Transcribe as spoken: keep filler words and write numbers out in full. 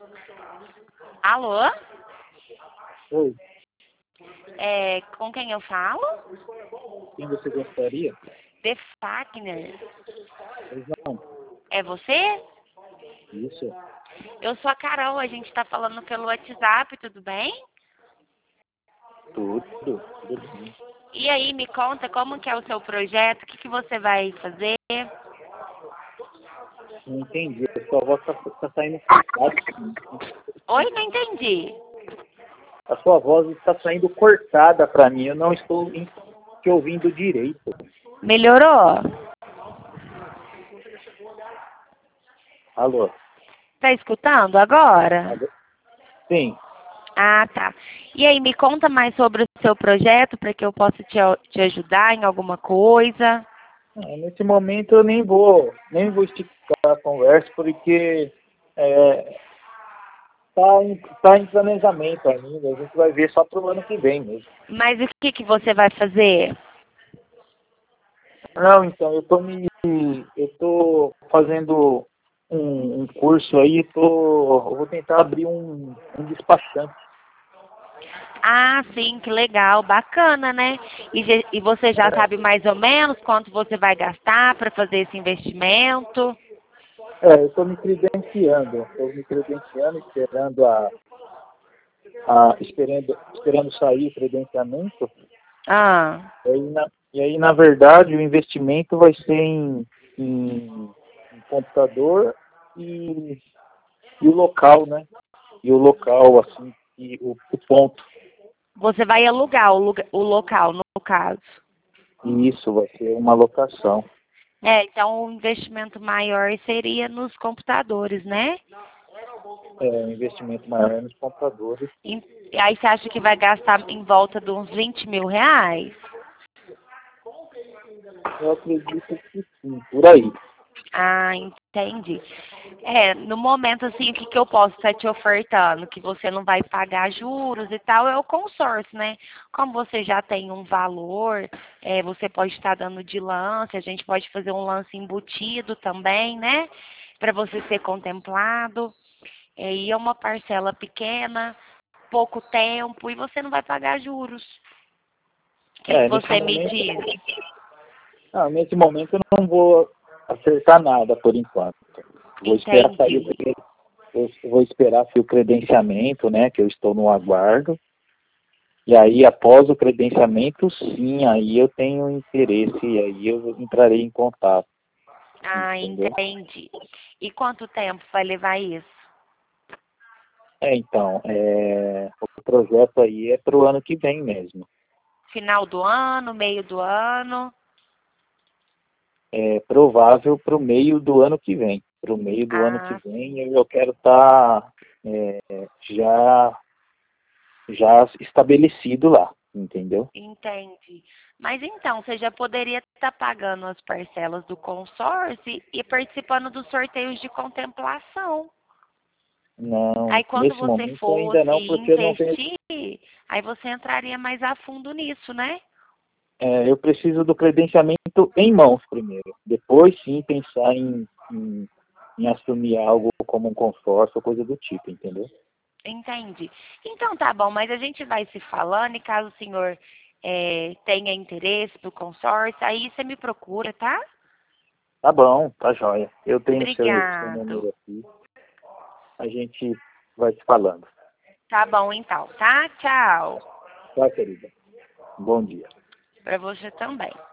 Alô? Oi, É, com quem eu falo? quem você gostaria? The Fagner. Pois não, É você? isso, Eu sou a Carol, a gente tá falando pelo WhatsApp, tudo bem? tudo, tudo bem. E aí, me conta como que é o seu projeto, o que, que você vai fazer? Não entendi, a sua voz tá, tá saindo cortada. Oi, não entendi. A sua voz está saindo cortada para mim, eu não estou em- te ouvindo direito. Melhorou? Alô? Tá escutando agora? Alô? Sim, Ah, tá. E aí, me conta mais sobre o seu projeto para que eu possa te, te ajudar em alguma coisa. ah, nesse momento eu nem vou, nem vou esticar a conversa porque é, tá em, tá em planejamento ainda, a gente vai ver só para o ano que vem mesmo. Mas o que, que você vai fazer? Não, então, eu tô me. Eu tô fazendo um, um curso aí, tô, eu vou tentar abrir um, um despachante. Ah, sim, que legal, bacana, né? E, ge- e você já sabe mais ou menos quanto você vai gastar para fazer esse investimento? É, eu tô me credenciando, tô me credenciando, esperando a, a esperando, esperando sair o credenciamento. Ah, E aí, na, e aí, na verdade, o investimento vai ser em, em, em computador e, e o local, né? E o local, assim, e o, o ponto. você vai alugar o, lugar, o local, no caso. E isso vai ser uma locação. É, então o investimento maior seria nos computadores, né? É, um investimento maior nos compradores. E, e aí você acha que vai gastar em volta de uns vinte mil reais? Eu acredito que sim, por aí. Ah, entendi. É, no momento, assim, o que, que eu posso estar te ofertando? Que você não vai pagar juros e tal, é o consórcio, né? Como você já tem um valor, é, você pode estar dando de lance, a gente pode fazer um lance embutido também, né? Para você ser contemplado. É, e é uma parcela pequena, pouco tempo, e você não vai pagar juros. O que, que É, nesse você me momento, diz? não, nesse momento eu não vou acertar nada por enquanto. Vou esperar sair o Entendi. cre- eu vou esperar sair o credenciamento, né? Que eu estou no aguardo. E aí, após o credenciamento, sim, aí eu tenho interesse e aí eu entrarei em contato, Ah, entendeu? entendi. E quanto tempo vai levar isso? É, então, é, o projeto aí é para o ano que vem mesmo. Final do ano, meio do ano? É provável para o meio do ano que vem. Para o meio do ano que Ah, vem eu quero estar é, já, já estabelecido lá, entendeu? entendi. Mas então, você já poderia estar pagando as parcelas do consórcio e participando dos sorteios de contemplação. Não, Aí quando nesse você momento fosse ainda não, porque eu não tenho. investir, aí você entraria mais a fundo nisso, né? É, eu preciso do credenciamento em mãos primeiro. Depois sim pensar em, em, em assumir algo como um consórcio ou coisa do tipo, entendeu? Entendi. Então tá bom, mas a gente vai se falando e caso o senhor eh, tenha interesse no consórcio, aí você me procura, tá? Tá bom, tá joia. Eu tenho seu, seu Obrigado. número aqui. A gente vai se falando. Tá bom então, tá? Tchau. Tá, querida? Bom dia. Para você também.